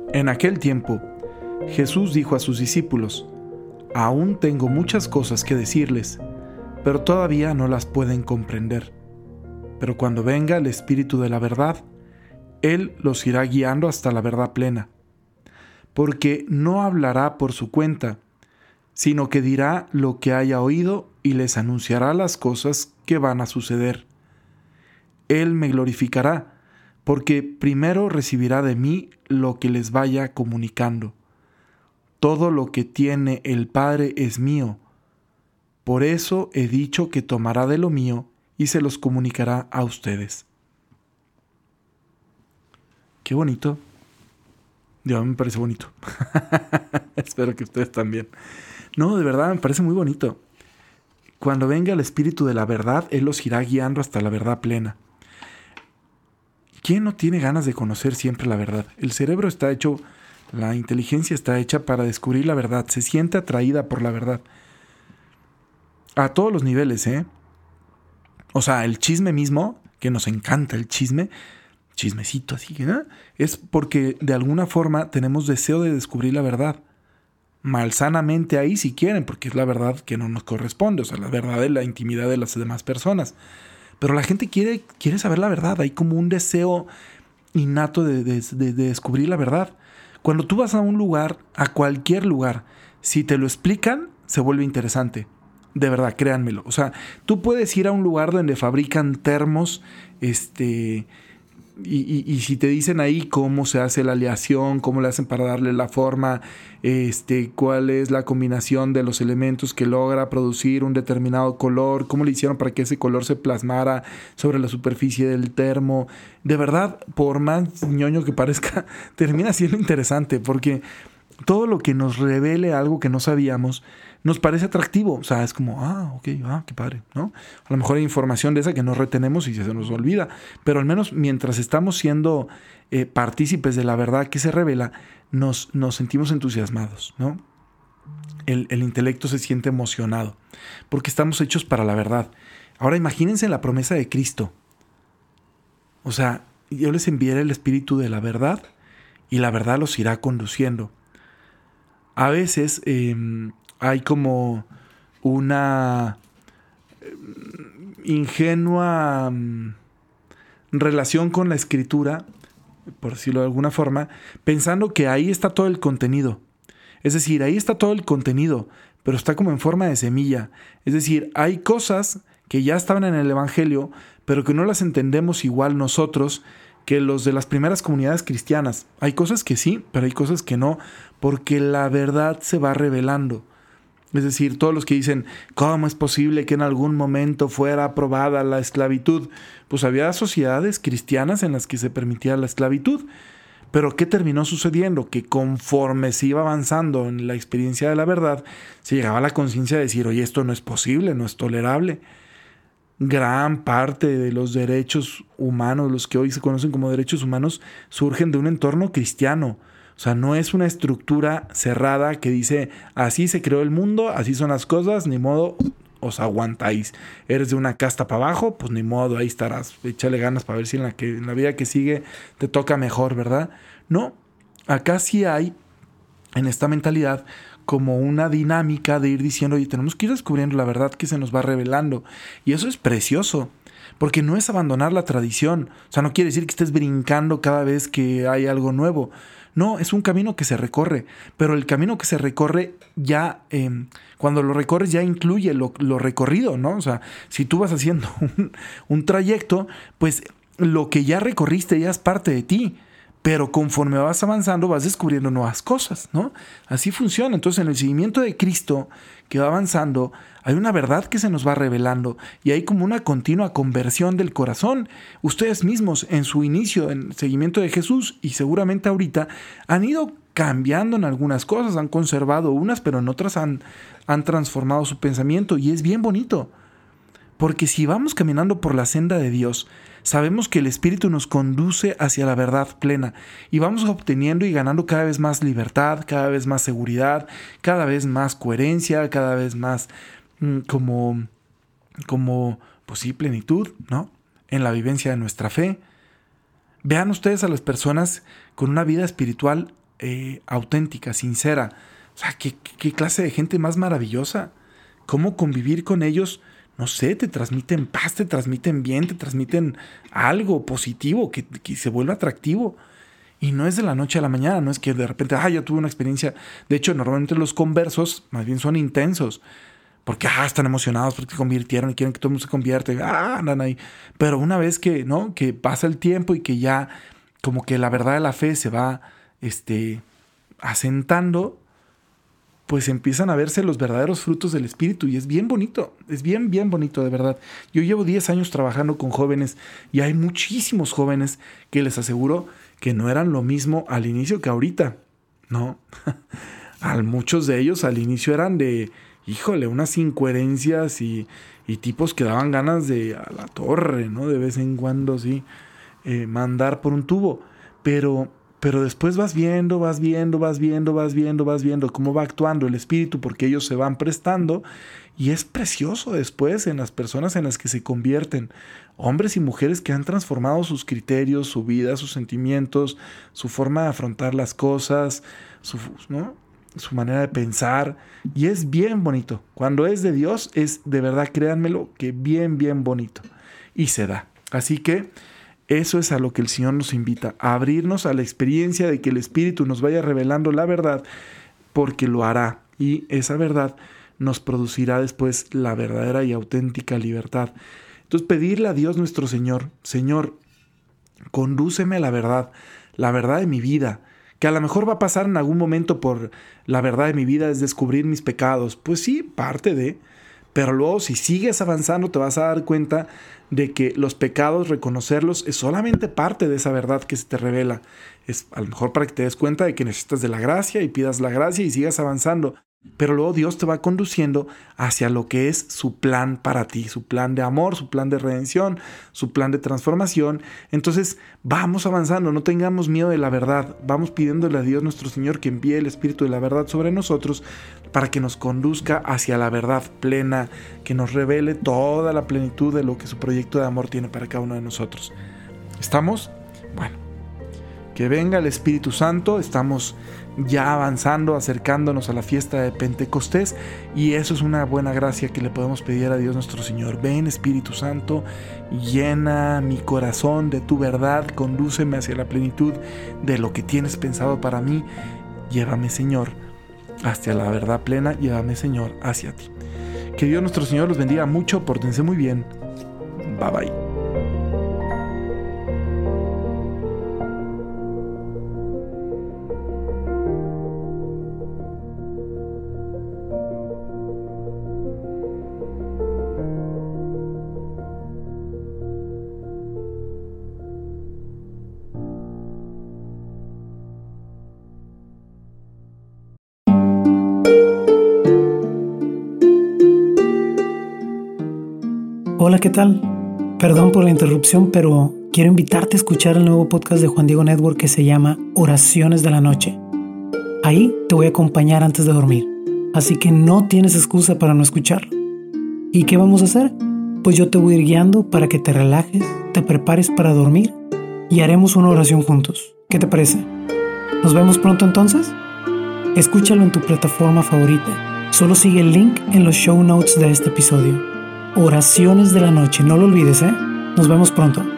En aquel tiempo, Jesús dijo a sus discípulos: «Aún tengo muchas cosas que decirles, pero todavía no las pueden comprender. Pero cuando venga el Espíritu de la verdad, Él los irá guiando hasta la verdad plena. Porque no hablará por su cuenta, sino que dirá lo que haya oído y les anunciará las cosas que van a suceder. Él me glorificará, porque primero recibirá de mí lo que les vaya comunicando. Todo lo que tiene el Padre es mío. Por eso he dicho que tomará de lo mío y se los comunicará a ustedes». Qué bonito. Dios, a mí me parece bonito. Espero que ustedes también. No, de verdad, me parece muy bonito. Cuando venga el Espíritu de la verdad, Él los irá guiando hasta la verdad plena. ¿Quién no tiene ganas de conocer siempre la verdad? El cerebro está hecho, la inteligencia está hecha para descubrir la verdad. Se siente atraída por la verdad. A todos los niveles, ¿eh? O sea, el chisme mismo, que nos encanta el chisme, chismecito así, ¿no? Es porque de alguna forma tenemos deseo de descubrir la verdad. Malsanamente ahí si quieren, porque es la verdad que no nos corresponde, o sea, la verdad de la intimidad de las demás personas. Pero la gente quiere saber la verdad, hay como un deseo innato de descubrir la verdad. Cuando tú vas a un lugar, a cualquier lugar, si te lo explican, se vuelve interesante. De verdad, créanmelo. O sea, tú puedes ir a un lugar donde fabrican termos, y si te dicen ahí cómo se hace la aleación, cómo le hacen para darle la forma, cuál es la combinación de los elementos que logra producir un determinado color, cómo le hicieron para que ese color se plasmara sobre la superficie del termo. De verdad, por más ñoño que parezca, termina siendo interesante, porque todo lo que nos revele algo que no sabíamos nos parece atractivo. O sea, es como, ok, qué padre, ¿no? A lo mejor hay información de esa que no retenemos y se nos olvida, pero al menos mientras estamos siendo partícipes de la verdad que se revela, nos sentimos entusiasmados, ¿no? El intelecto se siente emocionado, porque estamos hechos para la verdad. Ahora imagínense la promesa de Cristo. O sea, yo les enviaré el Espíritu de la verdad y la verdad los irá conduciendo. A veces hay como una ingenua relación con la Escritura, por decirlo de alguna forma, pensando que ahí está todo el contenido. Es decir, ahí está todo el contenido, pero está como en forma de semilla. Es decir, hay cosas que ya estaban en el Evangelio, pero que no las entendemos igual nosotros que los de las primeras comunidades cristianas. Hay cosas que sí, pero hay cosas que no, porque la verdad se va revelando. Es decir, todos los que dicen, ¿cómo es posible que en algún momento fuera aprobada la esclavitud? Pues había sociedades cristianas en las que se permitía la esclavitud. Pero ¿qué terminó sucediendo? Que conforme se iba avanzando en la experiencia de la verdad, se llegaba a la conciencia de decir, oye, esto no es posible, no es tolerable. Gran parte de los derechos humanos, los que hoy se conocen como derechos humanos, surgen de un entorno cristiano. O sea, no es una estructura cerrada que dice, así se creó el mundo, así son las cosas, ni modo, os aguantáis. Eres de una casta para abajo, pues ni modo, ahí estarás. Échale ganas para ver si en la vida que sigue te toca mejor, ¿verdad? No, acá sí hay, en esta mentalidad, como una dinámica de ir diciendo, oye, tenemos que ir descubriendo la verdad que se nos va revelando. Y eso es precioso, porque no es abandonar la tradición. O sea, no quiere decir que estés brincando cada vez que hay algo nuevo. No, es un camino que se recorre, pero el camino que se recorre ya, cuando lo recorres ya incluye lo recorrido, ¿no? O sea, si tú vas haciendo un trayecto, pues lo que ya recorriste ya es parte de ti. Pero conforme vas avanzando vas descubriendo nuevas cosas, ¿no? Así funciona. Entonces, en el seguimiento de Cristo que va avanzando, hay una verdad que se nos va revelando y hay como una continua conversión del corazón. Ustedes mismos en su inicio, en el seguimiento de Jesús y seguramente ahorita, han ido cambiando en algunas cosas, han conservado unas, pero en otras han transformado su pensamiento y es bien bonito. Porque si vamos caminando por la senda de Dios, sabemos que el Espíritu nos conduce hacia la verdad plena y vamos obteniendo y ganando cada vez más libertad, cada vez más seguridad, cada vez más coherencia, cada vez más como pues sí, plenitud, ¿no? En la vivencia de nuestra fe. Vean ustedes a las personas con una vida espiritual auténtica, sincera. O sea, ¿qué clase de gente más maravillosa? ¿Cómo convivir con ellos? No sé, te transmiten paz, te transmiten bien, te transmiten algo positivo que se vuelve atractivo. Y no es de la noche a la mañana, no es que de repente, ya tuve una experiencia. De hecho, normalmente los conversos más bien son intensos. Porque están emocionados porque se convirtieron y quieren que todo el mundo se convierta. Andan ahí. Pero una vez que pasa el tiempo y que ya como que la verdad de la fe se va asentando, pues empiezan a verse los verdaderos frutos del Espíritu y es bien bonito, es bien, bien bonito, de verdad. Yo llevo 10 años trabajando con jóvenes y hay muchísimos jóvenes que les aseguro que no eran lo mismo al inicio que ahorita, ¿no? A muchos de ellos al inicio eran de, unas incoherencias y tipos que daban ganas de a la torre, ¿no? De vez en cuando, sí, mandar por un tubo, pero después vas viendo cómo va actuando el Espíritu, porque ellos se van prestando y es precioso después en las personas en las que se convierten. Hombres y mujeres que han transformado sus criterios, su vida, sus sentimientos, su forma de afrontar las cosas, su manera de pensar. Y es bien bonito. Cuando es de Dios, es de verdad, créanmelo, que bien, bien bonito. Y se da. Así que eso es a lo que el Señor nos invita, a abrirnos a la experiencia de que el Espíritu nos vaya revelando la verdad, porque lo hará. Y esa verdad nos producirá después la verdadera y auténtica libertad. Entonces, pedirle a Dios nuestro Señor, Señor, condúceme a la verdad de mi vida, que a lo mejor va a pasar en algún momento por la verdad de mi vida, es descubrir mis pecados. Pues sí, parte de... Pero luego, si sigues avanzando, te vas a dar cuenta de que los pecados, reconocerlos, es solamente parte de esa verdad que se te revela. Es a lo mejor para que te des cuenta de que necesitas de la gracia y pidas la gracia y sigas avanzando. Pero luego Dios te va conduciendo hacia lo que es su plan para ti, su plan de amor, su plan de redención, su plan de transformación. Entonces vamos avanzando, no tengamos miedo de la verdad. Vamos pidiéndole a Dios nuestro Señor que envíe el Espíritu de la verdad sobre nosotros para que nos conduzca hacia la verdad plena, que nos revele toda la plenitud de lo que su proyecto de amor tiene para cada uno de nosotros. ¿Estamos? Bueno, que venga el Espíritu Santo. Estamos ya avanzando, acercándonos a la fiesta de Pentecostés, y eso es una buena gracia que le podemos pedir a Dios nuestro Señor. Ven, Espíritu Santo, llena mi corazón de tu verdad, condúceme hacia la plenitud de lo que tienes pensado para mí. Llévame, Señor, hacia la verdad plena, llévame, Señor, hacia ti. Que Dios nuestro Señor los bendiga mucho, pórtense muy bien. Bye bye. Hola, ¿qué tal? Perdón por la interrupción, pero quiero invitarte a escuchar el nuevo podcast de Juan Diego Network que se llama Oraciones de la Noche. Ahí te voy a acompañar antes de dormir, así que no tienes excusa para no escucharlo. ¿Y qué vamos a hacer? Pues yo te voy a ir guiando para que te relajes, te prepares para dormir y haremos una oración juntos. ¿Qué te parece? ¿Nos vemos pronto entonces? Escúchalo en tu plataforma favorita. Solo sigue el link en los show notes de este episodio. Oraciones de la Noche, no lo olvides, ¿eh? Nos vemos pronto.